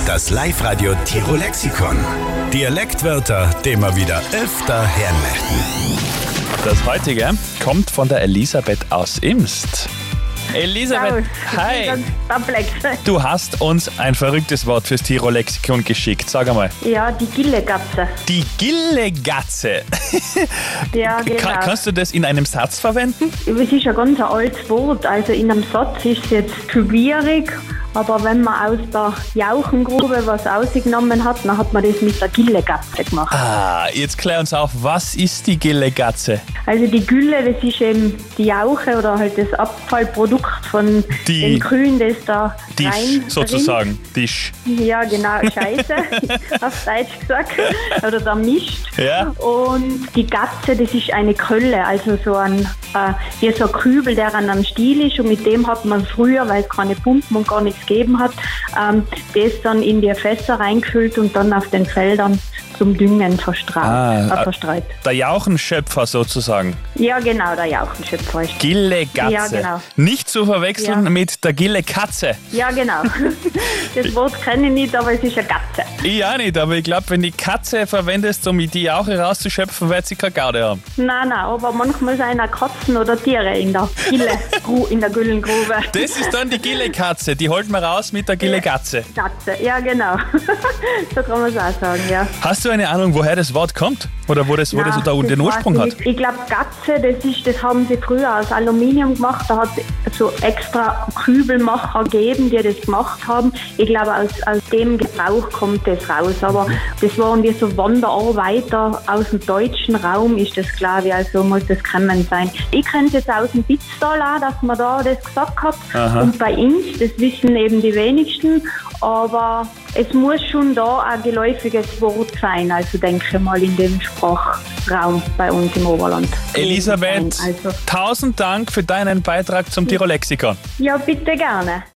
Das Live-Radio Tirol-Lexikon. Dialektwörter, die wir wieder öfter hören möchten. Das heutige kommt von der Elisabeth aus Imst. Elisabeth, hi! Du hast uns ein verrücktes Wort fürs Tirol-Lexikon geschickt. Sag einmal. Ja, die Gillegatze. Die Gillegatze. Ja, genau. Kannst du das in einem Satz verwenden? Es ist ein ganz altes Wort. Also in einem Satz ist es jetzt schwierig. Aber wenn man aus der Jauchengrube was rausgenommen hat, dann hat man das mit der Gillegatze gemacht. Jetzt klär uns auf, was ist die Gillegatze? Also die Gülle, das ist eben die Jauche oder halt das Abfallprodukt von den Kühen, das da rein sozusagen. Disch. Ja, genau, Scheiße, auf Deutsch gesagt. Oder der Mist. Ja. Und die Gatze, das ist eine Kölle, also so ein Kübel, der an einem Stiel ist. Und mit dem hat man früher, weil es keine Pumpen und gar nichts gegeben hat, das dann in die Fässer reingefüllt und dann auf den Feldern zum Düngen verstreut. Der Jauchenschöpfer sozusagen. Ja, genau, der Jauchenschöpfer ist. Gillegatze. Ja, genau. Nicht zu verwechseln mit der Gillekatze. Ja, genau. Das Wort kenne ich nicht, aber es ist eine Gatze. Ich auch nicht, aber ich glaube, wenn die Katze verwendest, um die Jauche rauszuschöpfen, wird sie keine Gaude haben. Nein, aber manchmal sind auch Katzen oder Tiere in der Güllengrube. Das ist dann die Gillekatze, die holt man raus mit der Gillegatze. Gatze, ja genau. So kann man es auch sagen, ja. Hast du eine Ahnung, woher das Wort kommt? Oder wo das den Ursprung hat? Ich glaube, Gatze, das haben sie früher aus Aluminium gemacht. Da hat es so extra Kübelmacher gegeben, die das gemacht haben. Ich glaube, aus dem Gebrauch kommt das raus. Aber das waren wie so Wanderarbeiter aus dem deutschen Raum, ist das, glaube ich. Also muss das gekommen sein. Ich kenne es jetzt aus dem Bitztal auch, dass man da das gesagt hat. Aha. Und bei uns, das wissen eben die wenigsten. Aber es muss schon da ein geläufiges Wort sein, also denke ich mal in dem Sprachraum bei uns im Oberland. Elisabeth, 1000 Dank für deinen Beitrag zum Tirol-Lexikon. Ja, bitte gerne.